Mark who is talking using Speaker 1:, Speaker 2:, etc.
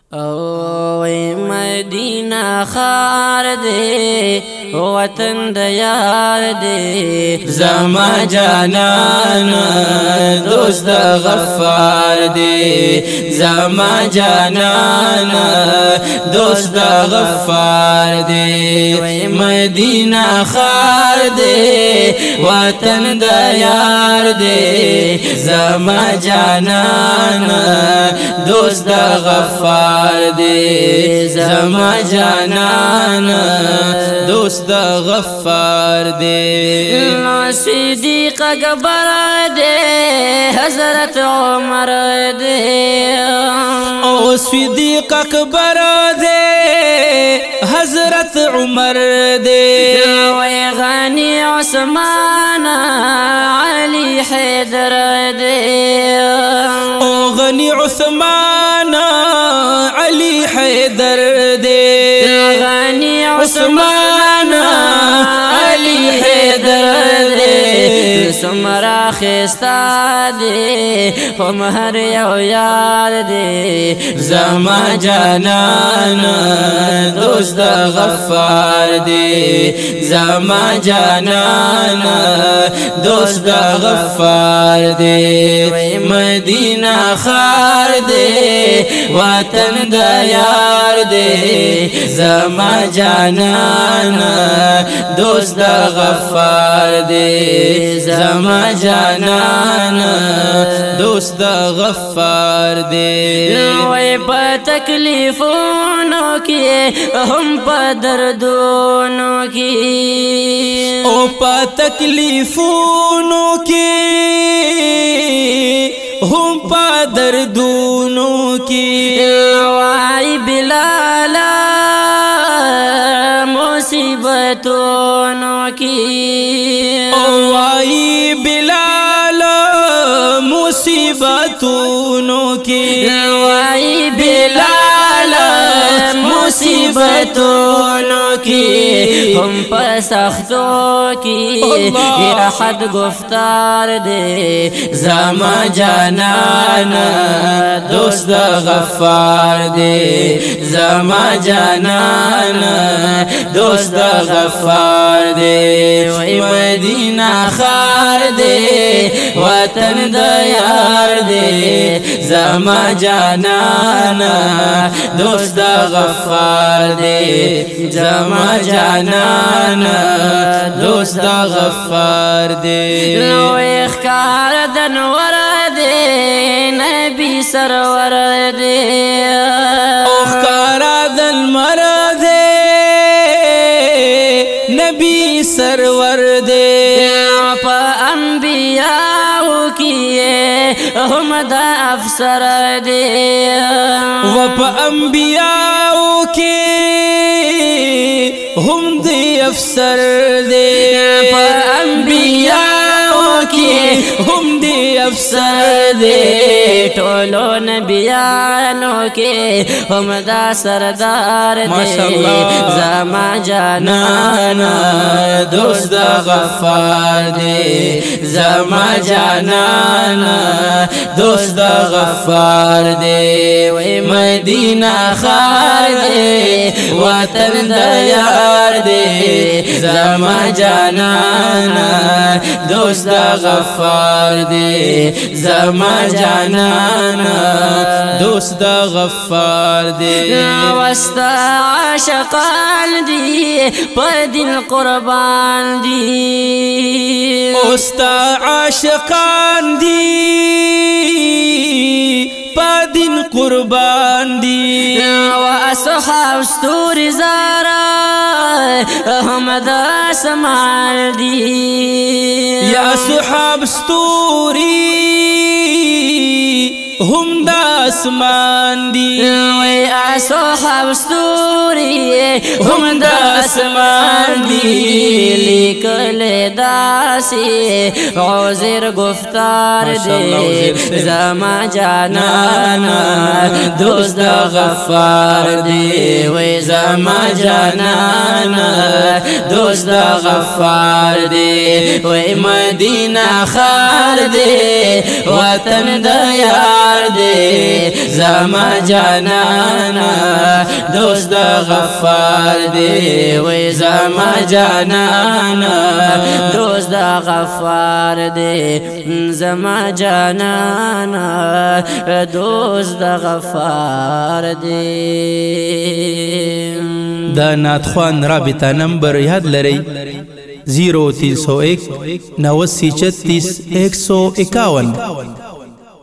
Speaker 1: اوی مدینہ خار دے وطن د یار دے
Speaker 2: زما جانان دوست غفار دے زما جانان دوست غفار دے مدینہ خار دے وطن د یار دے زما جانان دوست غفار دے زما جانان دوست غفار دے
Speaker 1: صدیق اکبر دے حضرت عمر دے
Speaker 2: او صدیق اکبر دے حضرت عمر دے
Speaker 1: وی غنی عثمان علی حیدر دے
Speaker 2: او غنی عثمان علی حیدر دے
Speaker 1: غنی عثمان علی حیدر دے سمرا خستا دے ہم ہر یو یار دے
Speaker 2: زما جانان دوست غفار دے زما جانان دوست غفار دے مدینہ خار دے وطن دا یار دے زما جانان دوست غفار دے زما جانان دوست غفار دے
Speaker 1: وی پا تکلیفونو کی ہم پا دردونو کی
Speaker 2: او پا تکلیفونو کی ہم پا دردونو کی
Speaker 1: وائی بلالا مصیبتونو کی
Speaker 2: وائی بلال مصیبتونو کی
Speaker 1: وائی بلال مصیبتونو کی ہم پر سختوں کی یہ احد گفتار دے
Speaker 2: زما جانان دوست غفار دے زما جانان دوست غفار دے مدینہ خار دے وطن دا یار دے زما جانان دوست غفار دے زما جانان دوست غفار دے
Speaker 1: نو اخکار دنور دے نبی سرور دے
Speaker 2: اخکار دنور دے نبی سرور دے
Speaker 1: پا انبیاء کیے ہم دا افسر دے
Speaker 2: و پا انبیاء کے ہم دی افسر دے
Speaker 1: پا انبیاء کی
Speaker 2: ہم دی افسر
Speaker 1: دے ٹولو نبیانو کے ہم دا سردار دے زما
Speaker 2: جانان دوست غفار دے زما جانان دوست غفار دے مدینہ خار دے وطن دا یار دے زما جانان دوست غفار دے زما جانان دوست غفار دے
Speaker 1: وستا عاشقان دی پر دل قربان دی
Speaker 2: وستا عاشقان دی پا دل قربان دی
Speaker 1: و اصحاب ستور زارا ہم دا سمال دی
Speaker 2: یا صحاب ستوری ہم دا اسمان دی
Speaker 1: وی اصحاب ستوري هم دا اسمان دی لیکل داسی عذر گفتار دی زما جانانا دوست دا غفار دی وی زما جانانا دوست دا غفار دی وی مدینہ خار دی وطن دا یار دی زما جانانا دوست دا غفار دی وی زما جانانا دوست دا غفار دی زما جانانا دوست دا غفار دی
Speaker 2: دا ناتخوان رابطہ نمبر یاد لرئی 0301 89 36 151